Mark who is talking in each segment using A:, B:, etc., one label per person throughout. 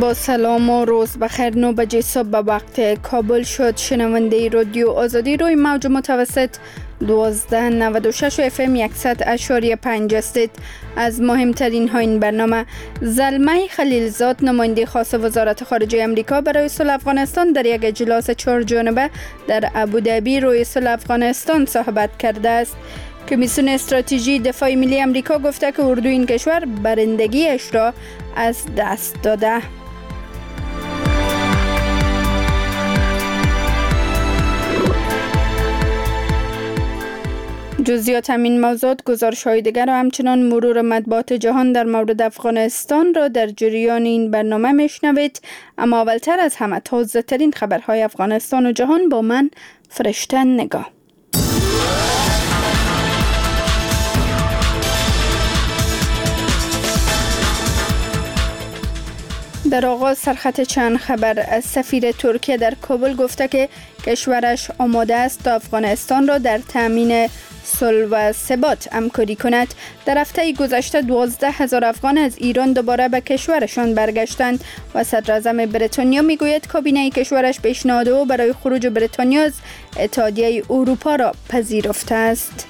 A: با سلام و روز بخیر. 9 بجه صبح به وقت کابل شد. شنونده رادیو آزادی روی موج متوسط 1296 و FM 100.5 هستید. از مهمترین ها این برنامه: زلمه خلیلزاد نماینده خاص وزارت خارجه امریکا برای صلح افغانستان در یک اجلاس 4 جانبه در ابوظبی روی صلح افغانستان صحبت کرده است. کمیسیون استراتژی دفاع ملی امریکا گفته که اردوی این کشور برندگیش را از دست داده. جزئیات همین موضوعات، گزارش‌های دیگر و همچنان مرور مطبوعات جهان در مورد افغانستان را در جریان این برنامه میشنوید. اما اولتر از همه تازه‌ترین خبرهای افغانستان و جهان با من فرشته نگاه. در آغاز سرخط چند خبر. سفیر ترکیه در کابل گفته که کشورش آماده است تا افغانستان را در تامین صلح و ثبات همکاری کند. در هفته گذشته 12,000 افغان از ایران دوباره به کشورشان برگشتند و صدراعظم بریتانیا میگوید کابینه کشورش پیشنهاد او برای خروج بریتانیا از اتحادیه اروپا را پذیرفته است.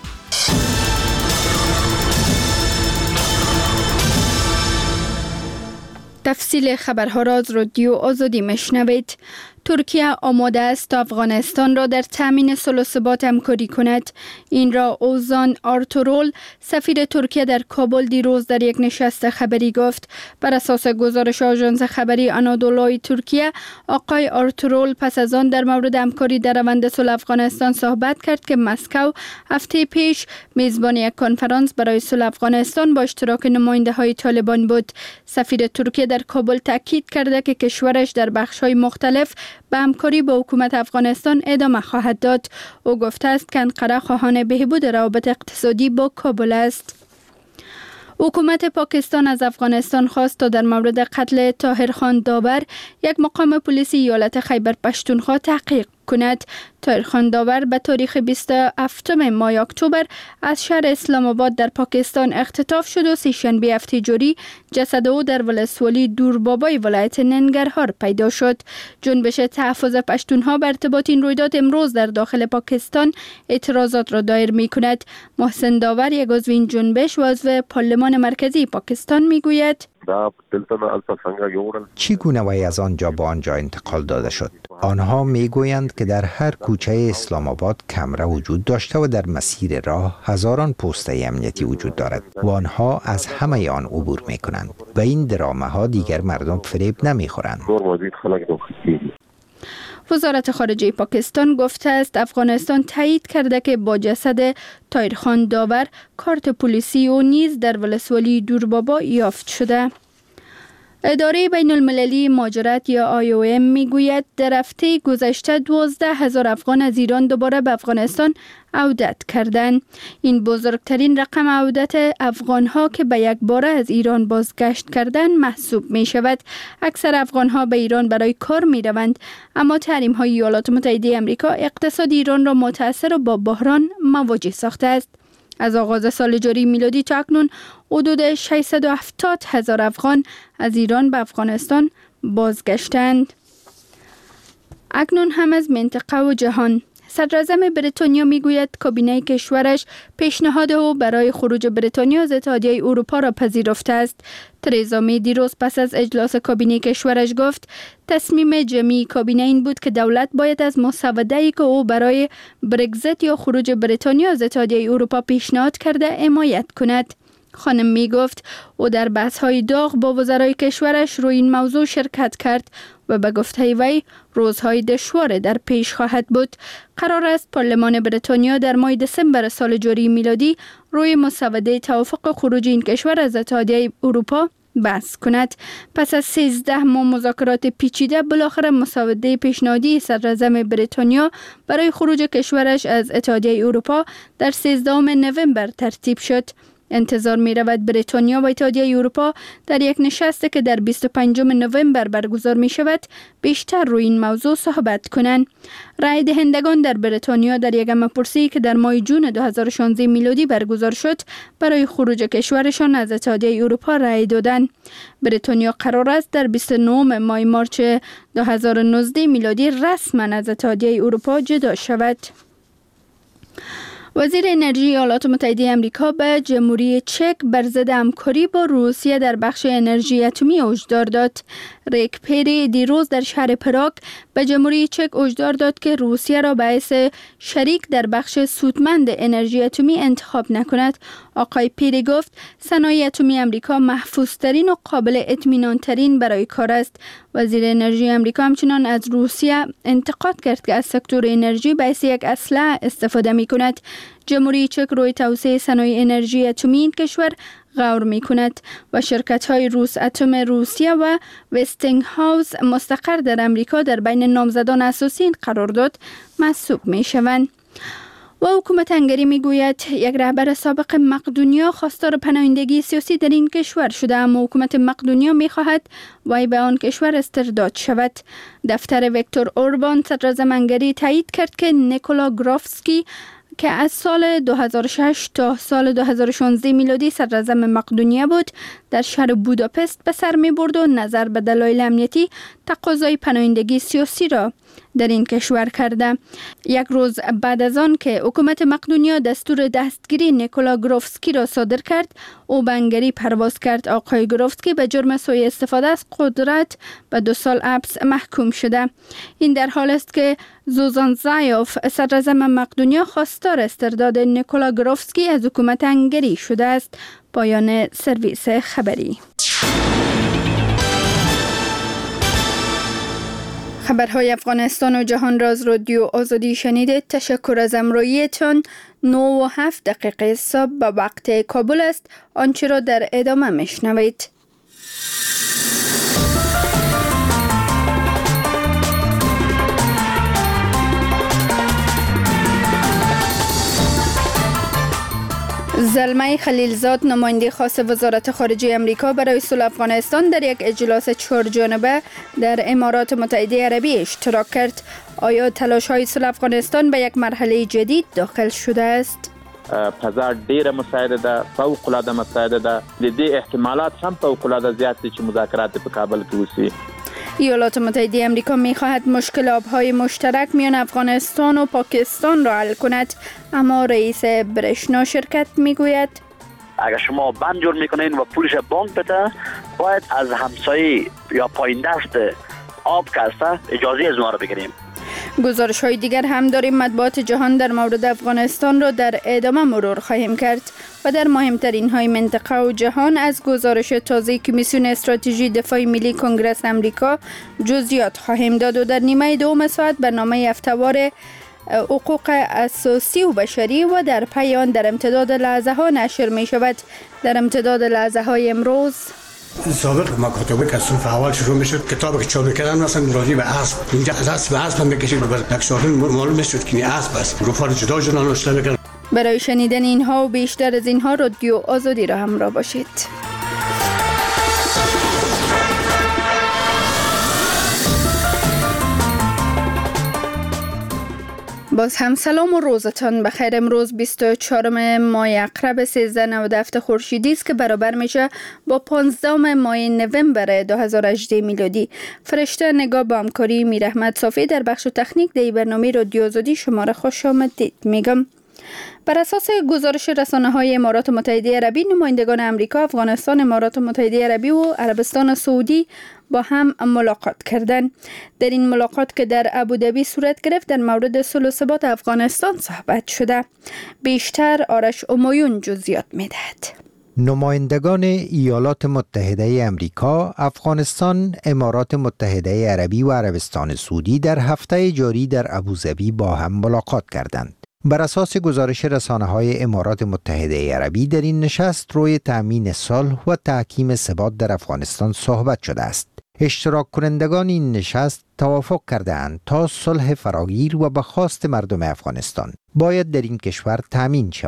A: تفصیل خبرها را از رادیو آزادی میشنوید. ترکیه آماده است تا افغانستان را در تامین صلح و ثبات همکاری کند. این را اوزان آرتورول، سفیر ترکیه در کابل، دیروز در یک نشست خبری گفت. بر اساس گزارش آژانس خبری آنادولوی ترکیه، آقای آرتورول پس از آن در مورد همکاری در روند صلح افغانستان صحبت کرد که مسکو هفته پیش میزبان یک کنفرانس برای صلح افغانستان با اشتراک نماینده‌های طالبان بود. سفیر ترکیه در کابل تاکید کرده که کشورش در بخش‌های مختلف به همکاری با حکومت افغانستان ادامه خواهد داد. او گفته است که انقره خواهان بهبود روابط اقتصادی با کابل است. حکومت پاکستان از افغانستان خواست تا در مورد قتل طاهرخان داور، یک مقام پلیس ایالت خیبر پشتونخوا، تحقیق کند. طاهرخان داور به تاریخ 27 ماه اکتبر از شهر اسلام آباد در پاکستان اختطاف شد و سه‌شنبه هفته جاری جسد او در ولسوالی دوربابای ولایت ننگرهار پیدا شد. جنبش تحفظ پشتونها بر ارتباط این رویداد امروز در داخل پاکستان اعتراضات را دایر می کند. محسن داور، یک عضو این جنبش و عضو پارلمان مرکزی پاکستان، می گوید
B: چگونه وی از آنجا به آنجا انتقال داده شد؟ آنها میگویند که در هر کوچه اسلام آباد کمره وجود داشته و در مسیر راه هزاران پوسته امنیتی وجود دارد و آنها از همه آن عبور میکنند و این درامه ها دیگر مردم فریب نمیخورند.
A: وزارت خارجه پاکستان گفته است افغانستان تایید کرده که با جسد طاهرخان داور کارت پلیسی و نیز در ولسوالی دوربابا یافت شده. اداره بین المللی مهاجرت یا IOM میگوید در هفته گذشته 12,000 افغان از ایران دوباره به افغانستان عودت کردند. این بزرگترین رقم عودت افغانها که به یک باره از ایران بازگشت کردند محسوب می شود. اکثر افغانها به ایران برای کار می روند، اما تحریم های ایالات متحده امریکا اقتصاد ایران را متاثر و با بحران مواجه ساخته است. از آغاز سال جاری میلادی تا اکنون حدود 670,000 افغان از ایران به افغانستان بازگشتند. اکنون هم از منطقه و جهان. صدراعظم بریتانیا میگوید کابینه کشورش پیشنهاد او برای خروج بریتانیا از اتحادیه اروپا را پذیرفته است. ترزا می دیروز پس از اجلاس کابینه کشورش گفت تصمیم جمعی کابینه این بود که دولت باید از مسوده‌ای که او برای برگزیت یا خروج بریتانیا از اتحادیه اروپا پیشنهاد کرده حمایت کند. خانم می گفت او در بحث‌های داغ با وزرای کشورش روی این موضوع شرکت کرد و به گفته وی روزهای دشوار در پیش خواهد بود. قرار است پارلمان بریتانیا در ماه دسامبر سال جاری میلادی روی مسوده توافق خروج این کشور از اتحادیه اروپا بحث کند. پس از 13 ماه مذاکرات پیچیده بالاخره مسوده پیشنهادی صدراعظم بریتانیا برای خروج کشورش از اتحادیه اروپا در 13 نوامبر ترتیب شد. انتظار می رود بریتانیا و اتحادیه اروپا در یک نشستی که در 25 نوامبر برگزار می شود بیشتر روی این موضوع صحبت کنند. رای دهندگان در بریتانیا در یک همه‌پرسی که در ماه جون 2016 میلادی برگزار شد برای خروج کشورشان از اتحادیه اروپا رای دادند. بریتانیا قرار است در 29 ماه مارچ 2019 میلادی رسما از اتحادیه اروپا جدا شود. وزیر انرژی ایالات متحده آمریکا به جمهوری چک بر ضد همکاری با روسیه در بخش انرژی اتمی هشدار داد. ریک پیری دیروز در شهر پراگ به جمهوری چک هشدار داد که روسیه را به حیث شریک در بخش سودمند انرژی اتمی انتخاب نکند. آقای پیری گفت صنایع اتمی آمریکا محفوظترین و قابل اطمینان ترین برای کار است. وزیر انرژی آمریکا همچنان از روسیه انتقاد کرد که از سکتور انرژی به حیث یک اسلحه استفاده می کند. جمهوری چک روی توسعه صنایع انرژی اتمی این کشور غور می کند و شرکت‌های روس اتم روسیه و وستینگ هاوس مستقر در امریکا در بین نامزدان اساسی این قرارداد محسوب می شوند. و حکومت هنگری می گوید یک رهبر سابق مقدونیا خواستار پناهندگی سیاسی در این کشور شده، اما حکومت مقدونیا می خواهد وی به آن کشور استرداد شود. دفتر ویکتور اوربان صدراعظم هنگری تایید کرد که نیکولا گرافسکی که از سال 2006 تا سال 2016 میلادی صدراعظم مقدونیه بود در شهر بوداپست به سر می برد و نظر به دلایل امنیتی تقاضای پناهندگی سیاسی را در این کشور کرده. یک روز بعد از آن که حکومت مقدونیا دستور دستگیری نیکولا گرافسکی را صادر کرد، او به هنگری پرواز کرد. آقای گرافسکی به جرم سوء استفاده از قدرت به 2 سال حبس محکوم شده. این در حال است که زوزان زایوف صدراعظم مقدونیا خواستار استرداد نیکولا گرافسکی از حکومت هنگری شده است. پایان سرویس خبری. خبرهای افغانستان و جهان را از رادیو آزادی شنیدید. تشکر از همراهیتان. 9:07 صبح به وقت کابل است. آنچه را در ادامه میشنوید. زلمه خلیلزاد نماینده خاص وزارت خارجه آمریکا برای صلح افغانستان در یک اجلاس 4 جانبه در امارات متحده عربی اشتراک کرد. آیا تلاش‌های صلح افغانستان به یک مرحله جدید داخل شده است؟
C: فضا ډیره مساعده ده، فوق العاده مساعده ده. د دې احتمالات هم فوق العاده زیات دي چې مذاکرات په کابل کې وشي.
A: ایالات متحده آمریکا می‌خواهد مشکل آب‌های مشترک میان افغانستان و پاکستان را حل کند، اما رئیس برشنا شرکت میگوید
D: اگر شما بند جور میکنین و پولش بانک بده، باید از همسایه یا پایین دست آب کسته اجازه از اونها رو بگیریم.
A: گزارش های دیگر هم داریم. مطبوعات جهان در مورد افغانستان را در ادامه مرور خواهیم کرد و در مهمترین های منطقه و جهان از گزارش تازه کمیسیون استراتژی دفاع ملی کنگره آمریکا جزئیات خواهیم داد و در نیمه دوم ساعت برنامه هفته‌وار حقوق اساسی و بشری و در پایان در امتداد لحظه ها نشر می شود. در امتداد لحظه های امروز
E: سابق مکاتبه که صنف اول شروع میشد، کتابی که چاپ میکردن مثلا راجع به اسب، اینجا از اسب هم میکشید و نقشه‌ها معلوم میشد که این اسب است. گروه‌ها جدا جدا نوشته میکردن.
A: برای شنیدن اینها و بیشتر از اینها رادیو آزادی را همراه باشید. باز هم سلام و روزتان بخیر. امروز 24 ماه عقرب 1397 خورشیدی است که برابر میشه با 15 ماه نوامبر 2018 میلادی. فرشته نگاه با همکاری میرحمت صافی در بخش تکنیک در برنامه رادیو آزادی شما را خوش آمدید میگم. بر اساس گزارش رسانه‌های امارات متحده عربی، نمایندگان امریکا، افغانستان، امارات متحده عربی و عربستان سعودی با هم ملاقات کردند. در این ملاقات که در ابوظبی صورت گرفت در مورد صلح و ثبات افغانستان صحبت شده. بیشتر آرش امایون جزئیات میدهد.
B: نمایندگان ایالات متحده آمریکا، افغانستان، امارات متحده عربی و عربستان سعودی در هفته جاری در ابوظبی با هم ملاقات کردند. بر اساس گزارش رسانه‌های امارات متحده عربی در این نشست روی تأمین صلح و تحکیم ثبات در افغانستان صحبت شده است. اشتراک کنندگان این نشست توافق کردند تا صلح فراگیر و به خواست مردم افغانستان باید در این کشور تأمین شود.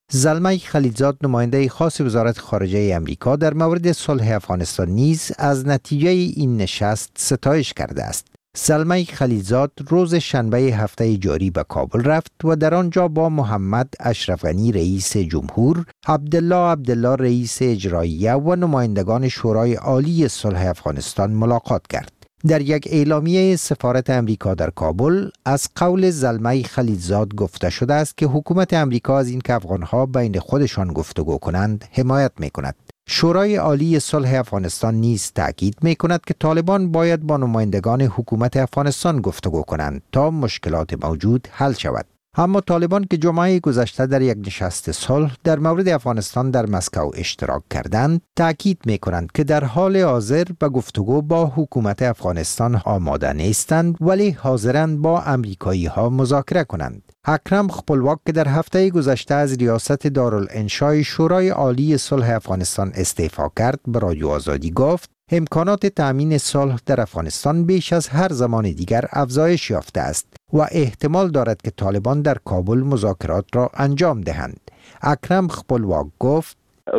B: زلمه خلیلزاد نماینده خاص وزارت خارجه امریکا در مورد صلح افغانستان نیز از نتیجه این نشست ستایش کرده است. زلمه خلیلزاد روز شنبه هفته جاری به کابل رفت و در آنجا با محمد اشرف غنی رئیس جمهور، عبدالله رئیس اجراییه و نمایندگان شورای عالی صلح افغانستان ملاقات کرد. در یک اعلامیه سفارت امریکا در کابل از قول زلمه خلیلزاد گفته شده است که حکومت امریکا از این که افغانها بین خودشان گفتگو کنند حمایت می‌کند. شورای عالی صلح افغانستان نیز تاکید می‌کند که طالبان باید با نمایندگان حکومت افغانستان گفتگو کنند تا مشکلات موجود حل شود. اما طالبان که جمعه گذشته در یک نشست صلح در مورد افغانستان در مسکو اشتراک کردند، تاکید می‌کنند که در حال حاضر به گفتگو با حکومت افغانستان آماده نیستند، ولی حاضرند با آمریکایی‌ها مذاکره کنند. اکرم خپلواک که در هفته گذشته از ریاست دارالانشای شورای عالی صلح افغانستان استعفا کرد، به رادیو آزادی گفت امکانات تأمین صلح در افغانستان بیش از هر زمان دیگر افزایش یافته است و احتمال دارد که طالبان در کابل مذاکرات را انجام دهند. اکرم خپلواک گفت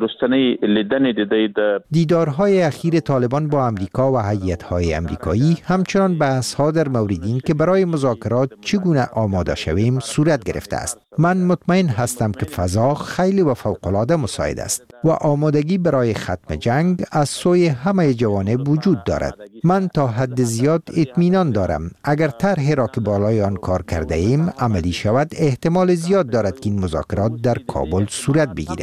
B: دیدارهای اخیر طالبان با امریکا و هیئت‌های امریکایی همچنان بحث‌ها در مورد این که برای مذاکرات چگونه آماده شویم صورت گرفته است. من مطمئن هستم که فضا خیلی و فوق‌العاده مساعد است و آمادگی برای ختم جنگ از سوی همه جوانب وجود دارد. من تا حد زیاد اطمینان دارم اگر طرحی را که بالای آن کار کرده ایم عملی شود، احتمال زیاد دارد که این مذاکرات در کابل صورت بگیرد.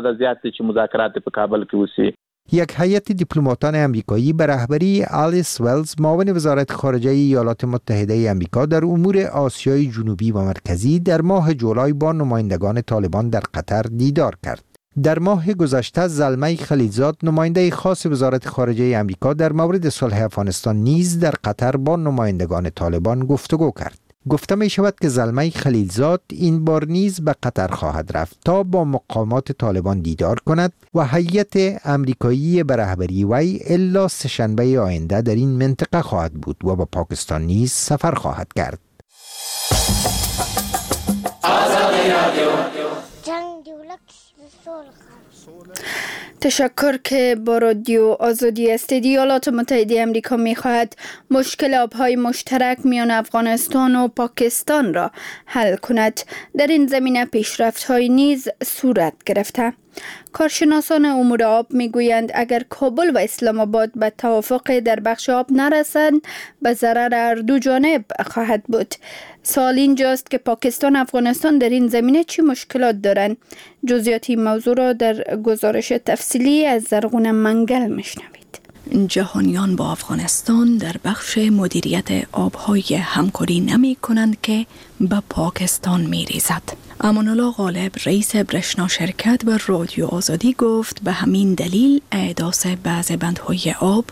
B: یک هیئت دیپلماتان امریکایی به رهبری آلیس ولز، معاون وزارت خارجه ایالات متحده امریکا در امور آسیای جنوبی و مرکزی، در ماه جولای با نمایندگان طالبان در قطر دیدار کرد. در ماه گذشته زلمه خلیلزاد نماینده خاص وزارت خارجه امریکا در مورد صلح افغانستان نیز در قطر با نمایندگان طالبان گفتگو کرد. گفته می شود که زلمه خلیلزاد این بار نیز به قطر خواهد رفت تا با مقامات طالبان دیدار کند و هیئت امریکایی به رهبری وی الا سه‌شنبه آینده در این منطقه خواهد بود و به پاکستان نیز سفر خواهد کرد.
A: تشکر که با رادیو آزادی هستید. ایالات متحده امریکا می‌خواهد مشکل آب‌های مشترک میان افغانستان و پاکستان را حل کند. در این زمینه پیشرفت‌های نیز صورت گرفته. کارشناسان امور آب میگویند اگر کابل و اسلام آباد به توافق در بخش آب نرسند، به ضرر هر دو جانب خواهد بود. سوال اینجاست که پاکستان و افغانستان در این زمینه چی مشکلات دارند؟ جزئیات این موضوع را در گزارش تفصیلی از زرغون منگل میشنوید.
F: جهانیان با افغانستان در بخش مدیریت آبهای همکاری نمی کنند که به پاکستان می ریزد. امان‌الله غالب رئیس برشنا شرکت به رادیو آزادی گفت به همین دلیل احداث بعض بندهای آب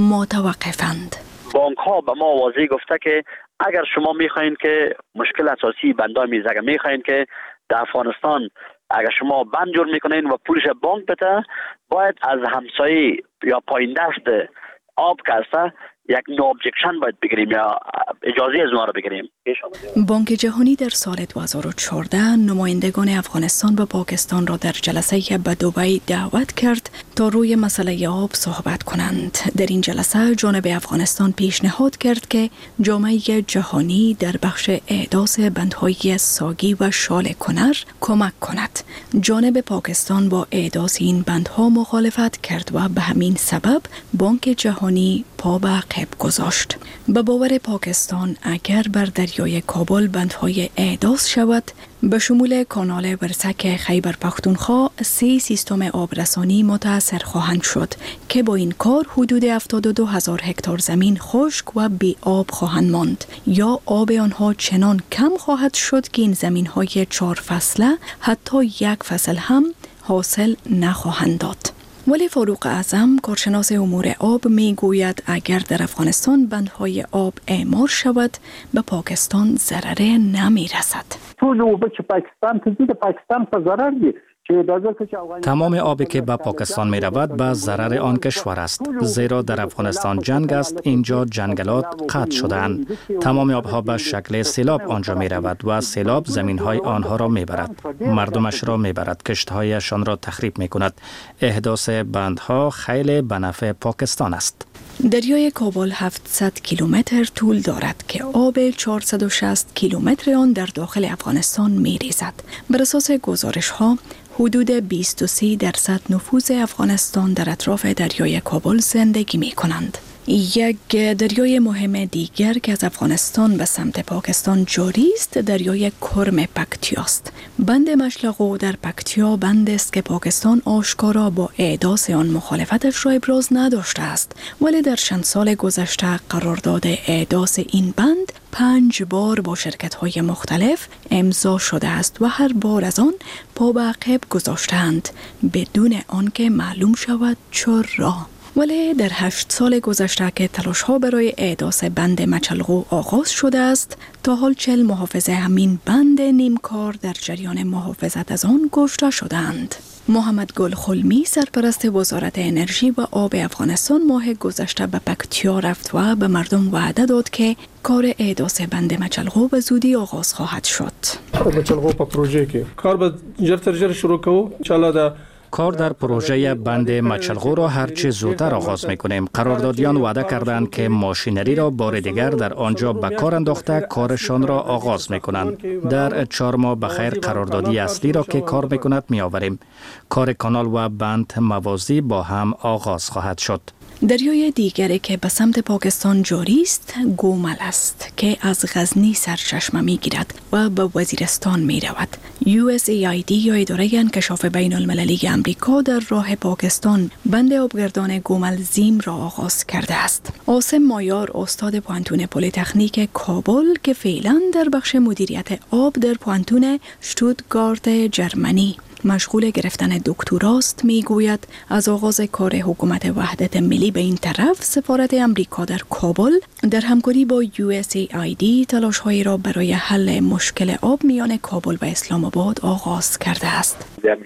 F: متوقفند.
D: بانک ها به ما واضح گفته که اگر شما میخواین که مشکل اساسی بندهای میزگه میخواین که در افغانستان اگر شما بند جور میکنین و پولش بانک بده، باید از همسایه یا پایین دست آب کسته یک نو ابجکشن باید بگیریم یا اجازه از ما رو بگیریم.
F: بانک جهانی در سال 2014 نمایندگان افغانستان و پاکستان را در جلسه به دبی دعوت کرد تا روی مسئله آب صحبت کنند. در این جلسه جانب افغانستان پیشنهاد کرد که جامعه جهانی در بخش احداث بندهای ساگی و شال کنر کمک کند. جانب پاکستان با احداث این بندها مخالفت کرد و به همین سبب بانک جهانی پا به عقب گذاشت. به باور پاکستان اگر بر دریای کابل بندهای احداث شود، به شمول کانال ورسک خیبر پختونخوا 3 سیستم آبرسانی متاثر خواهند شد که با این کار حدود 72,000 هکتار زمین خشک و بی آب خواهند ماند یا آب آنها چنان کم خواهد شد که این زمین‌های 4 فصله حتی 1 فصل هم حاصل نخواهند داد. ولی فاروق اعظم کارشناس امور آب می گوید اگر در افغانستان بندهای آب اعمار شود به پاکستان ضرر نمی رسد.
G: ټول اوبه چې پاکستان ته ځي د پاکستان په ضرر دي تمام آبی که به پاکستان می رود به ضرر آن کشور است، زیرا در افغانستان جنگ است. اینجا جنگلات قطع شده‌اند. تمام آبها به شکل سیلاب آنجا می رود و سیلاب زمین های آنها را می برد، مردمش را می برد، کشت‌هایشان را تخریب می کند. احداث بندها خیلی به نفع پاکستان است.
F: دریای کابل 700 کیلومتر طول دارد که آب 460 کیلومتر آن در داخل افغانستان می ریزد. بر اساس گزارش ها حدود 23% نفوذ افغانستان در اطراف دریای کابل زندگی می کنند. یک دریای مهم دیگر که از افغانستان به سمت پاکستان جاری است دریای کرم پکتیا است. بند مشلغو در پکتیا بند است که پاکستان آشکارا با احداث آن مخالفتش را ابراز نداشته است، ولی در چند سال گذشته قرارداد احداث این بند 5 بار با شرکت‌های مختلف امضا شده است و هر بار از آن پا به عقب گذاشتند بدون آنکه معلوم شود چرا. ولی در 8 سال گذشته که تلاش‌ها برای احداث بند مچلغو آغاز شده است، تا حال 40 محافظ همین بند نیمکار در جریان محافظت از آن کشته شدند. محمد گل خلمی سرپرست وزارت انرژی و آب افغانستان ماه گذشته به پکتیا رفت و به مردم وعده داد که کار احداث بند مچلغو به زودی آغاز خواهد شد.
H: مچلغو په پروژه کې کار به جرتر شروع کوو انشاءالله.
G: کار در پروژه بند مچلغو را هرچه زودتر آغاز می‌کنیم. قراردادیان وعده کردند که ماشینری را بار دیگر در آنجا به کار انداخته کارشان را آغاز می‌کنند. در 4 ماه بخیر قراردادی اصلی را که کار می‌کند می‌آوریم. کار کانال و بند موازی با هم آغاز خواهد شد.
F: دریای دیگری که به سمت پاکستان جاری است گومل است که از غزنی سرچشمه می گیرد و به وزیرستان می رود. USAID یا اداره انکشاف بین المللی امریکا در راه پاکستان بند آبگردان گومل زیم را آغاز کرده است. عاصم مایار استاد پوانتون پلی‌تکنیک کابل که فعلا در بخش مدیریت آب در پوانتون شتوتگارت جرمنی مشغول گرفتن دکتراست میگوید از آغاز کار حکومت وحدت ملی به این طرف سفارت امریکا در کابل در همکاری با USAID تلاش‌هایی را برای حل مشکل آب میان کابل و اسلام آباد آغاز کرده است.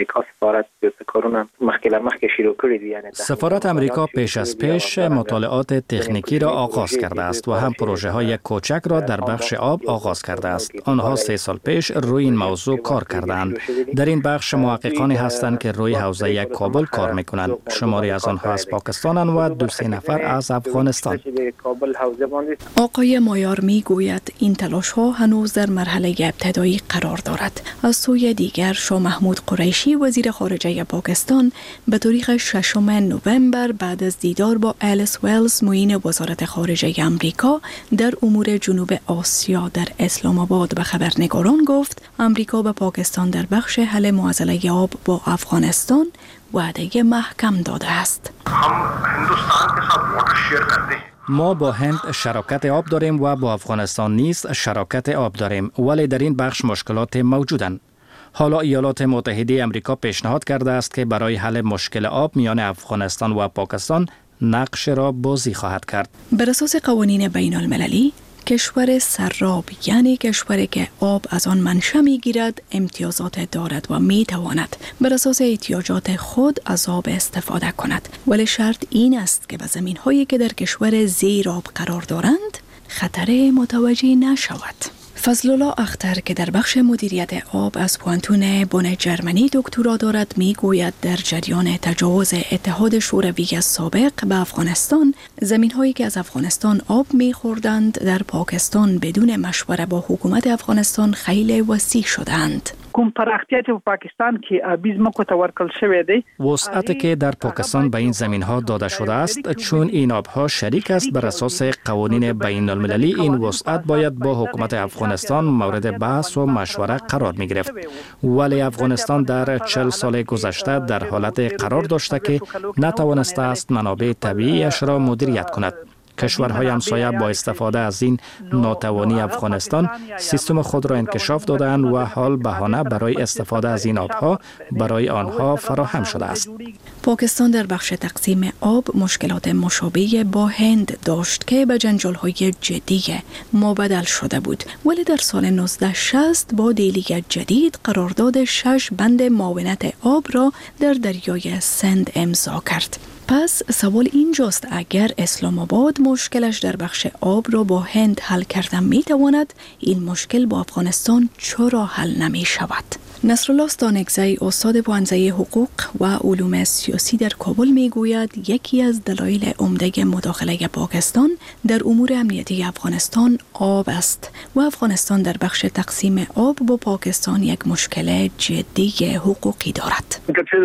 G: سفارت امریکا پیش از پیش مطالعات تکنیکی را آغاز کرده است و هم پروژه های کوچک را در بخش آب آغاز کرده است. آنها 3 سال پیش روی این موضوع کار کردند. در این بخش محققانی هستند که روی حوزه کابل کار میکنند. شماری از آنها از پاکستان و 2-3 نفر از افغانستان.
F: آقای مایار میگوید این تلاش ها هنوز در مرحله ابتدایی قرار دارد. از سوی دیگر شاه محمود قریشی وزیر خارجه پاکستان به تاریخ 6 نوامبر بعد از دیدار با الیس ویلز معین وزارت خارجه امریکا در امور جنوب آسیا در اسلام آباد به خبرنگاران گفت امریکا به پاکستان در بخش حل معضله آب با افغانستان وعده محکم داده است.
G: ما با هند شراکت آب داریم و با افغانستان نیز شراکت آب داریم، ولی در این بخش مشکلات موجودند. حالا ایالات متحده امریکا پیشنهاد کرده است که برای حل مشکل آب میان افغانستان و پاکستان نقش را بازی خواهد کرد.
F: بر اساس قوانین بین المللی کشور سراب یعنی کشوری که آب از آن منشأ می‌گیرد امتیازات دارد و می‌تواند بر اساس احتیاجات خود از آب استفاده کند، ولی شرط این است که به زمین‌هایی که در کشور زیر آب قرار دارند خطر متوجه نشود. فضلالله اختر که در بخش مدیریت آب از پوانتون بن جرمنی دکترا دارد میگوید در جریان تجاوز اتحاد شوروی سابق به افغانستان زمین‌هایی که از افغانستان آب می‌خوردند در پاکستان بدون مشوره با حکومت افغانستان خیلی وسیع شدند.
I: کوم پراختیات په پاکستان کې آبی ځمکو ته ورکړل شوی دی.
G: وسعتی که در پاکستان به این زمین‌ها داده شده است چون این آب‌ها شریک است بر اساس قوانین بین المللی این وسعت باید با حکومت افغانستان مورد بحث و مشوره قرار می‌گرفت، ولی افغانستان در 40 سال گذشته در حالت قرار داشته که نتوانسته است منابع طبیعیش را مدیریت کند. کشورهای همسایه با استفاده از این ناتوانی افغانستان سیستم خود را انکشاف دادند و حال بهانه برای استفاده از این آبها برای آنها فراهم شده است.
F: پاکستان در بخش تقسیم آب مشکلات مشابه با هند داشت که به جنجال‌های جدی مبدل شده بود، ولی در سال 1960 با دیلیگ جدید قرارداد 6 بند معاونت آب را در دریای سند امضا کرد. پس سوال اینجاست اگر اسلام آباد مشکلش در بخش آب را با هند حل کرده می تواند، این مشکل با افغانستان چرا حل نمی شود؟ نصرالله ستانکزی استاد پوهنځی حقوق و علوم سیاسی در کابل می گوید یکی از دلایل عمده مداخله پاکستان در امور امنیتی افغانستان آب است و افغانستان در بخش تقسیم آب با پاکستان یک مشکل جدی حقوقی دارد.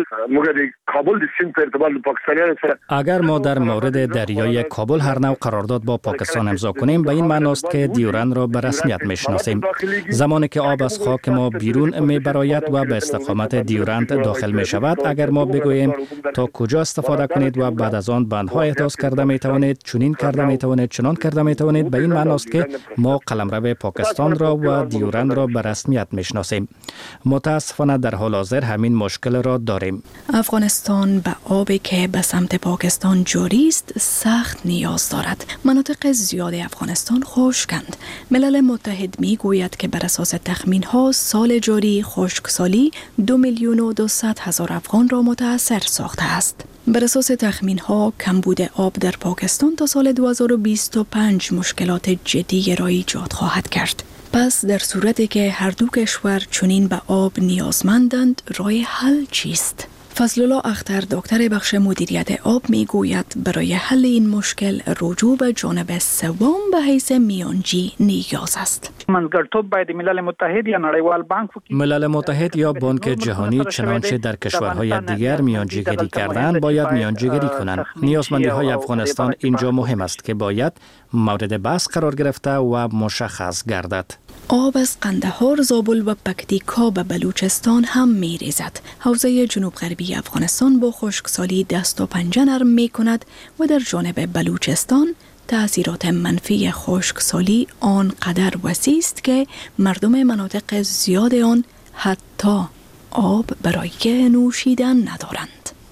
G: اگر ما در مورد دریای کابل هر نوع قرارداد با پاکستان امضا کنیم، به این معنی است که دیورند را به رسمیت میشناسیم. زمانی که آب از خاک ما بیرون میبراید و به استقامت دیورند داخل می شود، اگر ما بگوییم تا کجا استفاده کنید و بعد از آن بندها احداث کرده می توانید، چنین کرده می توانید، چنان کرده می توانید، به این معنی است که ما قلمرو پاکستان را و دیورند را به رسمیت می شناسیم. متاسفانه در حال حاضر همین مشکل را داریم.
F: افغانستان به آبی که به سمت پاکستان جاری است سخت نیاز دارد. مناطق زیاد افغانستان خشکند. ملل متحد می گوید که بر اساس تخمین ها سال جاری خشکسالی 2,200,000 افغان را متاثر ساخته است. بر اساس تخمین ها کمبود آب در پاکستان تا سال 2025 مشکلات جدی را ایجاد خواهد کرد. پس در صورتی که هر دو کشور چنین به آب نیازمندند، راه حل چیست؟ فضلالله اختر دکتر بخش مدیریت آب می گوید برای حل این مشکل رجوع به جانب سوم به حیث میانجی نیاز است.
I: منځګړیتوب باید ملل متحد یا نړیوال بانک
G: ملل متحد یا بانک جهانی چنانچه در کشورهای دیگر میانجیگری کردن باید میانجیگری کنند. نیازمندی های افغانستان اینجا مهم است که باید مورد بحث قرار گرفته و مشخص گردد.
F: آب از قندهار، زابل و پکتیکا به بلوچستان هم می ریزد. حوزه جنوب غربی افغانستان با خشکسالی دست و پنجه نرم می کند و در جانب بلوچستان تأثیرات منفی خشکسالی آنقدر وسیع است که مردم مناطق زیاد آن حتی آب برای نوشیدن ندارند.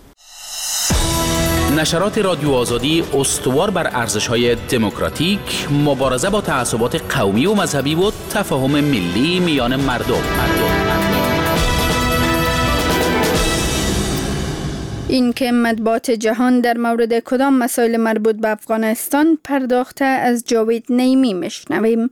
J: نشرات رادیو آزادی استوار بر ارزش‌های دموکراتیک، مبارزه با تعصبات قومی و مذهبی و تفاهم ملی میان مردم.
A: این که مطبوعات جهان در مورد کدام مسائل مربوط به افغانستان پرداخته از جاوید نیمی میشنویم.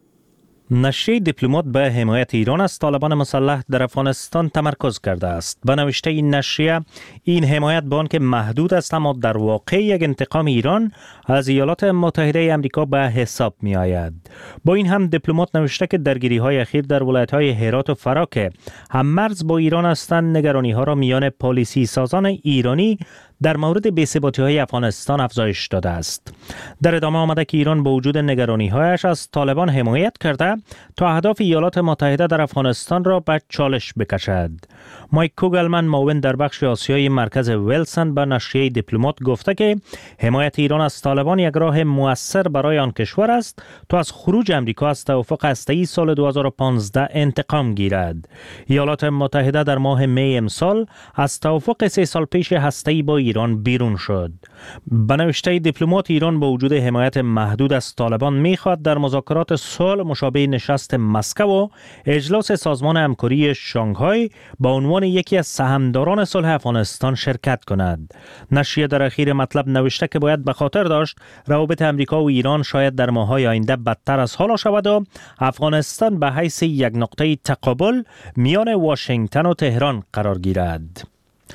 K: نشریه دیپلمات به حمایت ایران از طالبان مسلح در افغانستان تمرکز کرده است. به نوشته این نشریه، این حمایت به آنکه محدود است اما در واقع یک انتقام ایران از ایالات متحده آمریکا به حساب می آید. با این هم دیپلمات نوشته که درگیری های اخیر در ولایت های هرات و فرا که هم مرز با ایران هستند، نگرانی ها را میان پالیسی سازان ایرانی در مورد بی‌ثباتی‌های افغانستان افزایش داده است. در ادامه آمده که ایران با وجود نگرانی‌هایش از طالبان حمایت کرده تا اهداف ایالات متحده در افغانستان را به چالش بکشد. مایک کوگلمن، معاون در بخش آسیای مرکز ویلسن، به نشریه دیپلمات گفته که حمایت ایران از طالبان یک راه مؤثر برای آن کشور است تا از خروج امریکا از توافق هسته‌ای سال 2015 انتقام گیرد. ایالات متحده در ماه می امسال از توافق 3 سال پیش هسته‌ای با ایران بیرون شد. به نوشته دیپلمات، ایران با وجود حمایت محدود از طالبان می‌خواهد در مذاکرات صلح مشابه نشست مسکو و اجلاس سازمان همکاری شانگهای با عنوان یکی از سهامداران صلح افغانستان شرکت کند. نشریه در اخیر مطلب نوشته که باید به خاطر داشت روابط امریکا و ایران شاید در ماه‌های آینده بدتر از حال شود و افغانستان به حیث یک نقطه تقابل میان واشنگتن و تهران قرار گیرد.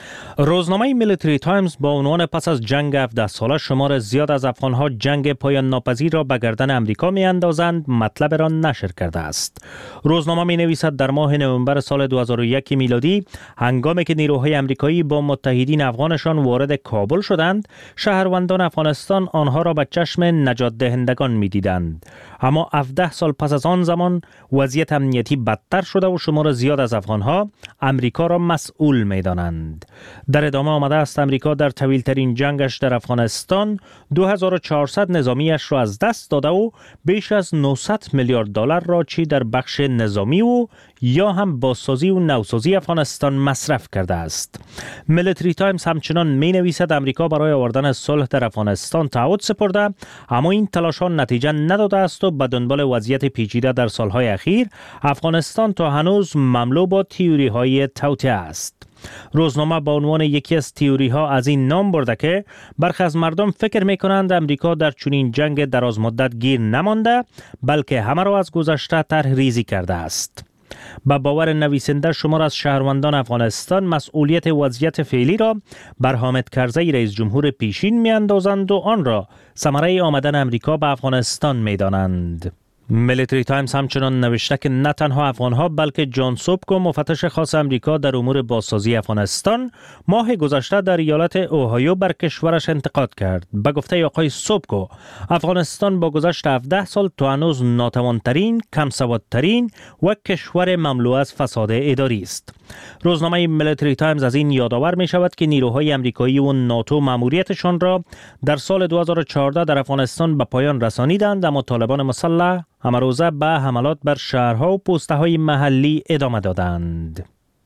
K: روزنامه میلیتری تایمز با عنوان پس از جنگ 17 ساله شمار زیاد از افغانها جنگ پایان ناپذیر را به گردن امریکا می اندازند مطلب را نشر کرده است. روزنامه می نویسد در ماه نوامبر سال 2001 میلادی، هنگامی که نیروهای امریکایی با متحدین افغانشان وارد کابل شدند، شهروندان افغانستان آنها را به چشم نجات دهندگان می دیدند. اما 17 سال پس از آن زمان وضعیت امنیتی بدتر شده و شمار زیاد از افغانها امریکا را مسئول می دانند. دارد. در ادامه آمده است امریکا در طویل ترین جنگش در افغانستان 2400 نظامیش را از دست داده و بیش از 900 میلیارد دلار را چی در بخش نظامی و یا هم بازسازی و نوسازی افغانستان مصرف کرده است. میلیتری تایمز همچنان می نویسد امریکا برای آوردن صلح در افغانستان تعهد سپرده، اما این تلاشان نتیجه نداده است و به دنبال وضعیت پیچیده در سالهای اخیر افغانستان تا هنوز مملو با تئوری های توطئه است. روزنامه با عنوان یکی از تئوری ها از این نام برده که برخی از مردم فکر می کنند امریکا در چنین جنگ دراز مدت گیر نمانده، بلکه همه را از گذشته طرح ریزی کرده است. با باور نویسنده شمار از شهروندان افغانستان مسئولیت وضعیت فعلی را بر حامد کرزی رئیس جمهور پیشین می اندازند و آن را ثمره آمدن امریکا به افغانستان می دانند. میلیتری تایمز همچنان نوشته که نه تنها افغانها بلکه جان سوبکو مفتش خاص امریکا در امور بازسازی افغانستان ماه گذشته در ایالت اوهایو بر کشورش انتقاد کرد. به گفته آقای سوبکو افغانستان با گذشت 17 سال تا هنوز ناتوانترین، کمسوادترین و کشور مملو از فساد اداری است. روزنامه میلیتری تایمز از این یادآور می شود که نیروهای امریکایی و ناتو مأموریتشان را در سال 2014 در افغانستان به پایان رسانیدند، اما طالبان مسلح امروزه به حملات بر شهرها و پست‌های محلی ادامه دادند.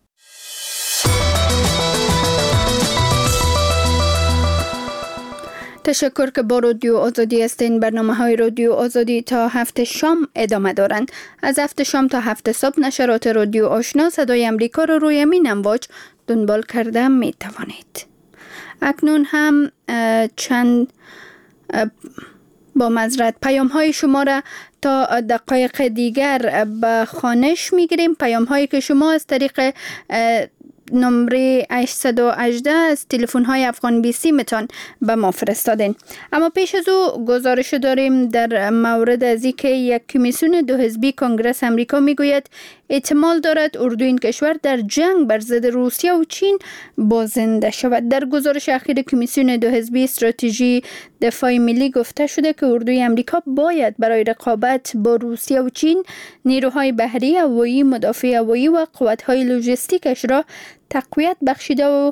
A: تشکر که با رادیو آزادی هستین. برنامه‌های رادیو آزادی تا 7 شام ادامه دارند. از 7 شام تا 7 صبح نشرات رادیو آشنا صدای امریکا را روی همین امواج دنبال کرده می توانید. اکنون هم چند با معذرت پیام‌های شما را تا دقایق دیگر به خوانش می‌گیریم. پیام‌هایی که شما از طریق نمره 818 از تلفن‌های افغان بیسی میتون به ما فرستادین. اما پیش از او گزارش داریم در مورد از اینکه یک کمیسیون دو حزبی کنگره امریکا میگوید احتمال دارد اردوی این کشور در جنگ بر ضد روسیه و چین بازنده شود. در گزارش اخیر کمیسیون دو حزبی استراتژی دفاع ملی گفته شده که اردوی امریکا باید برای رقابت با روسیه و چین نیروهای بحری، هوایی، مدافع هوایی و قوت‌های لوجستیکش را تقویت بخشیده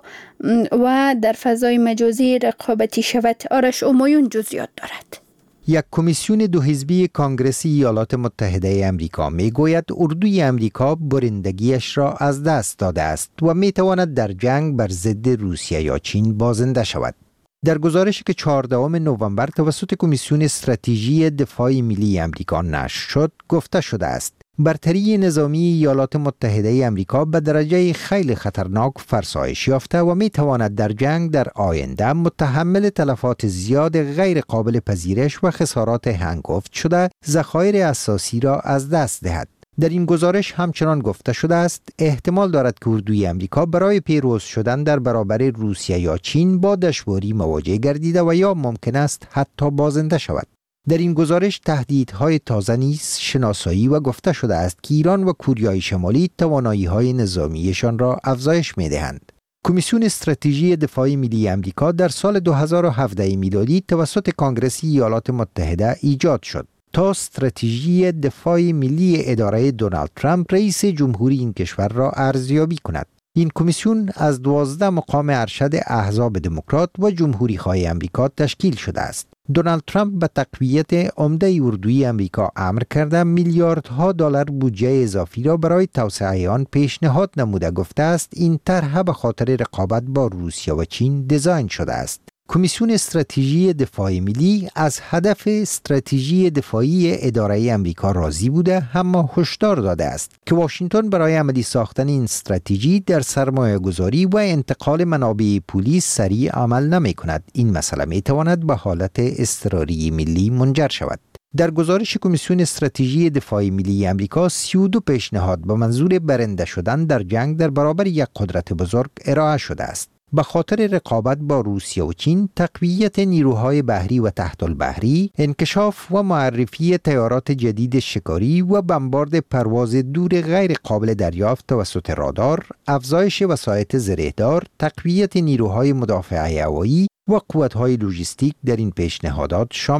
A: و در فضای مجازی رقابتی شود. آرش امایون جزئیات دارد.
B: یک کمیسیون دو حزبی کانگرس ایالات متحده امریکا میگوید اردوی امریکا برندگیش را از دست داده است و میتواند در جنگ بر ضد روسیه یا چین بازنده شود. در گزارشی که 14 نوامبر توسط کمیسیون استراتژی دفاع ملی امریکا نشر شد، گفته شده است برتری نظامی ایالات متحده امریکا به درجه خیلی خطرناک فرسایش یافته و می تواند در جنگ در آینده متحمل تلفات زیاد غیر قابل پذیرش و خسارات هنگفت شده ذخایر اساسی را از دست دهد. در این گزارش همچنان گفته شده است احتمال دارد که اردوی امریکا برای پیروز شدن در برابر روسیه یا چین با دشواری مواجه گردیده و یا ممکن است حتی بازنده شود. در این گزارش تهدیدهای تازه نیز شناسایی و گفته شده است که ایران و کوریای شمالی توانایی‌های نظامیشان را افزایش می‌دهند. کمیسیون استراتژی دفاع ملی امریکا در سال 2017 میلادی توسط کانگرس ایالات متحده ایجاد شد تا استراتژی دفاع ملی اداره دونالد ترامپ رئیس جمهوری این کشور را ارزیابی کند. این کمیسیون از 12 مقام ارشد احزاب دموکرات و جمهوری‌خواه امریکا تشکیل شده است. دونالد ترامپ به تقویت عمده اردوی امریکا امر کرده میلیاردها دلار بودجه اضافی را برای توسعه آن پیشنهاد نموده گفته است این طرح به خاطر رقابت با روسیه و چین دیزاین شده است. کمیسیون استراتژی دفاع ملی از هدف استراتژی دفاعی اداره امریکا راضی بوده، اما هشدار داده است که واشنگتن برای عملی ساختن این استراتژی در سرمایه گذاری و انتقال منابع پولی سریع عمل نمی کند. این مسئله می تواند به حالت اضطراری ملی منجر شود. در گزارش کمیسیون استراتژی دفاع ملی امریکا 32 پیشنهاد به منظور برنده شدن در جنگ در برابر یک قدرت بزرگ ارائه شده است. به خاطر رقابت با روسیه و چین، تقویت نیروهای بحری و تحت البحری، انکشاف و معرفی طیارات جدید شکاری و بمبارد پرواز دور غیر قابل دریافت توسط رادار، افزایش وسایط زرهدار، تقویت نیروهای مدافع هوایی و قوت‌های لوجستیک در این پیشنهادات شاملند.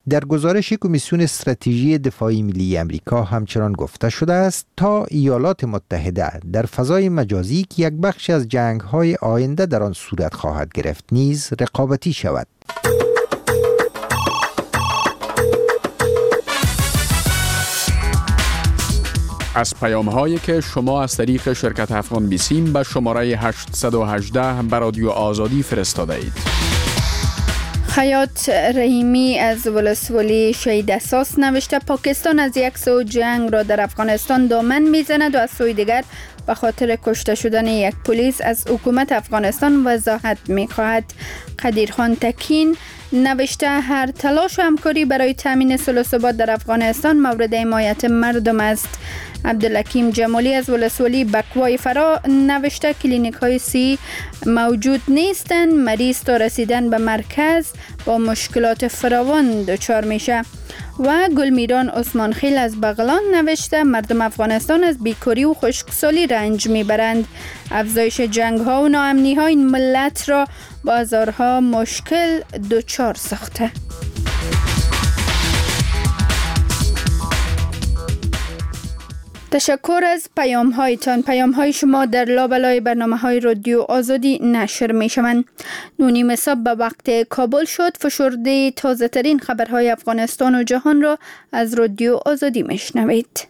B: در گزارش کمیسیون استراتژی دفاعی ملی امریکا همچنان گفته شده است تا ایالات متحده در فضای مجازی که یک بخش از جنگ‌های آینده در آن صورت خواهد گرفت نیز رقابتی شود.
L: از پیام‌هایی که شما از طریق شرکت افغان بیسیم به شماره 818 به رادیو آزادی فرستاده اید.
A: حیات رحیمی از ولسوالی شهید اساس نوشته پاکستان از یک سو جنگ را در افغانستان دامن میزند و از سوی دیگر به خاطر کشته شدن یک پلیس از حکومت افغانستان وضاحت میخواهد. قدیرخان تکین نوشته هر تلاش و همکاری برای تامین صلح و ثبات در افغانستان مورد حمایت مردم است. عبدالحکیم جمالی از ولسوالی بکوای فرا نوشته کلینیک های سی موجود نیستند، مریض تا رسیدن به مرکز با مشکلات فراوان دچار میشه. و گلمیران عثمان خیل از بغلان نوشته مردم افغانستان از بیکاری و خشکسالی رنج میبرند. افزایش جنگ ها و ناامنی ها این ملت را با هزارها مشکل دچار ساخته. تشکر از پیام هایتان. پیام های شما در لابلای برنامه های رادیو آزادی نشر می شوند. 9:30 صبح به وقت کابل شد. فشرده تازه ترین خبرهای افغانستان و جهان را از رادیو آزادی می شنوید.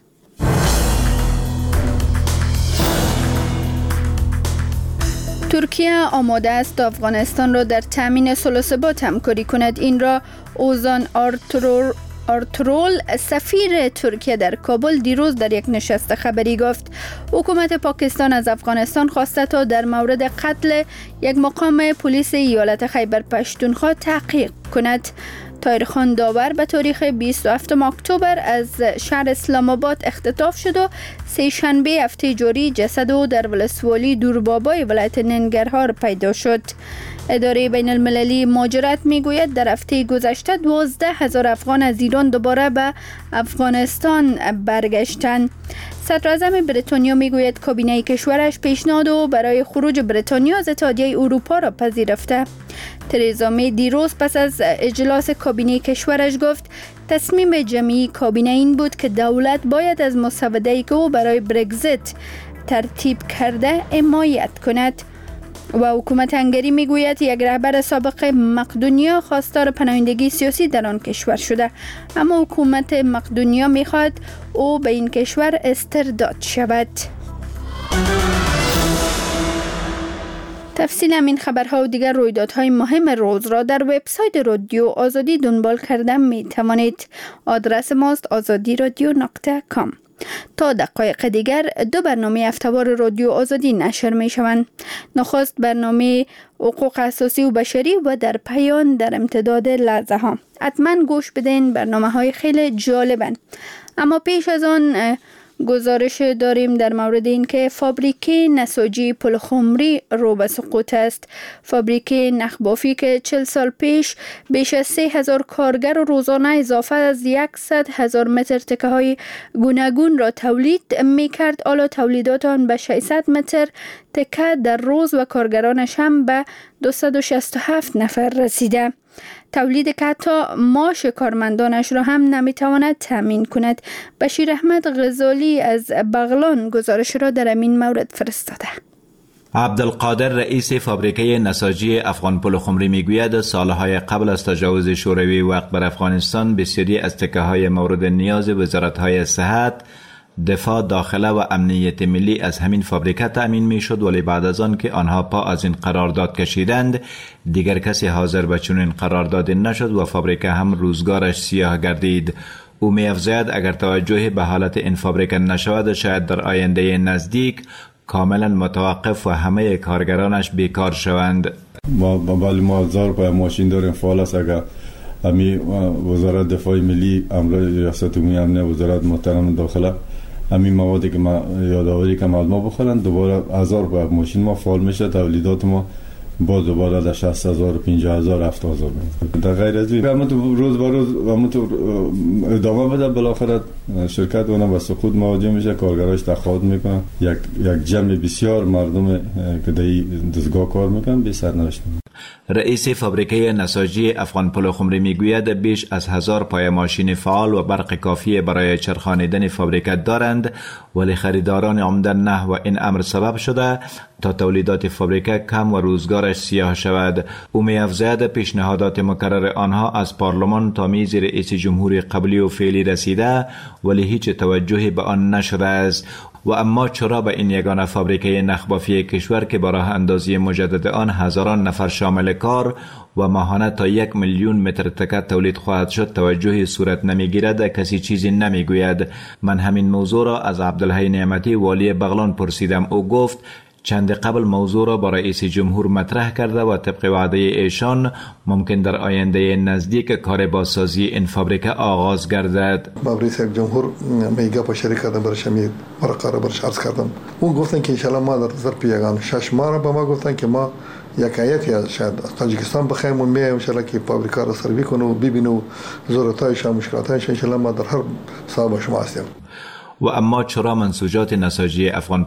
A: ترکیه آماده است افغانستان را در تامین صلح و ثبات همکاری کند. این را اوزان آرترول سفیر ترکیه در کابل دیروز در یک نشست خبری گفت. حکومت پاکستان از افغانستان خواسته تا در مورد قتل یک مقام پلیس ایالت خیبر پشتونخوا تحقیق کند. طاهرخان داور به تاریخ 27 اکتبر از شهر اسلام آباد اختطاف شد و سه شنبه هفته جاری جسد او در ولسوالی دوربابای ولایت ننگرهار پیدا شد. اداره بین المللی مهاجرت میگوید در هفته گذشته 12,000 افغان از ایران دوباره به افغانستان برگشتند. صدر اعظم بریتانیا میگوید کابینه کشورش پیشنهاد او برای خروج بریتانیا از اتحادیه اروپا را پذیرفته. تریزا می دیروز پس از اجلاس کابینه کشورش گفت تصمیم جمعی کابینه این بود که دولت باید از مسوده‌ای که او برای برگزیت ترتیب کرده حمایت کند. و حکومت هنگری میگوید یک رهبر سابق مقدونیا خواستار پناهندگی سیاسی در آن کشور شده، اما حکومت مقدونیا میخواد او به این کشور استرداد شود. تفصیل این خبرها و دیگر رویدادهای مهم روز را در وبسایت رادیو آزادی دنبال کردن می توانید. آدرس ماست azadiradio.com. تا دقایق دیگر 2 برنامه هفته‌وار رادیو آزادی نشر می شوند. نخست برنامه حقوق اساسی و بشری و در پایان در امتداد لحظه ها. حتما گوش بدین، برنامه های خیلی جالبن. اما پیش از آن گزارش داریم در مورد اینکه فابریکه نساجی پلخمری رو به سقوط است. فابریکه نخبافی که 40 سال پیش بیش از 3,000 کارگر و روزانه اضافه از 100,000 متر تکه های گوناگون را تولید می کرد، حالا تولیدات آن به 600 متر تکه در روز و کارگرانش هم به 267 نفر رسیده. تولید که حتی معاش کارمندانش را هم نمیتواند تامین کند. بشیر احمد غزالی از بغلان گزارش را در این مورد فرستاده.
M: عبدالقادر رئیس فابریکه نساجی افغان پلخمری میگوید سالهای قبل از تجاوز شوروی وقت بر افغانستان بسیاری از تکه های مورد نیاز وزارت‌های صحت، دفاع، داخله و امنیت ملی از همین فابریکه تأمین می شد، ولی بعد از آن که آنها پا از این قرارداد کشیدند دیگر کسی حاضر به چنین قرارداد نشد و فابریکه هم روزگارش سیاه گردید. او می افزاید اگر توجه به حالت این فابریکه نشود شاید در آینده نزدیک کاملا متوقف و همه کارگرانش بیکار شوند.
N: ما هزار پای ماشین داریم فعال است. اگر همی وزارت دفاع ملی، امر ریاست عمومی امنیت، وزارت محترم داخله همین موادی که ما یادآوری که ما بخورن دوباره 1000 پای ماشین ما فعال میشه، تولیدات ما باز دوباره در 60,000 50,000 70,000 در غیر از این همون تو روز به روز همون تو ادامه بده. بالاخره شرکت اونم با سقوط مواجه میشه، کارگراش تقاعد میکنن، یک جمع بسیار مردم که در دستگاه کار میکنن به سرنوشت.
M: رئیس فابریکه نساجی افغان پل خمری میگوید بیش از 1000 پای ماشین فعال و برق کافی برای چرخانیدن فابریکه دارند، ولی خریداران عمده نه و این امر سبب شده تا تولیدات فابریکه کم و روزگارش سیاه شود. او می‌افزاید پیشنهادات مکرر آنها از پارلمان تا میز رئیس جمهور قبلی و فعلی رسیده ولی هیچ توجهی به آن نشده است. و اما چرا به این یگانه فابریکه نخبافی کشور که با راه اندازی مجدد آن هزاران نفر شامل کار و ماهانه تا 1 میلیون متر تکه تولید خواهد شد توجهی صورت نمیگیرد، کسی چیزی نمیگوید؟ من همین موضوع را از عبدالحی نعمتی والی بغلان پرسیدم. او گفت چند قبل موضوع را با رئیس جمهور مطرح کرده و طبق وعده ایشان ممکن در آینده نزدیک کار بازسازی این فابریکه آغاز گردد.
O: با رئیس جمهور میگه با شرکت برش می برقرار برش عرض کردم. اون گفتن که ان شاء الله ما در ظرف یگان 6 ماه به ما گفتن که ما یک آیت یا شاید تاجیکستان بخوایم و میایم ان شاء الله که فابریکه را سروی کنه و ببینه ضرورتایش و مشکلاتش ان شاء الله ما در هر صاحب شما هستیم.
M: و اما چرا منسوجات نساجی افغان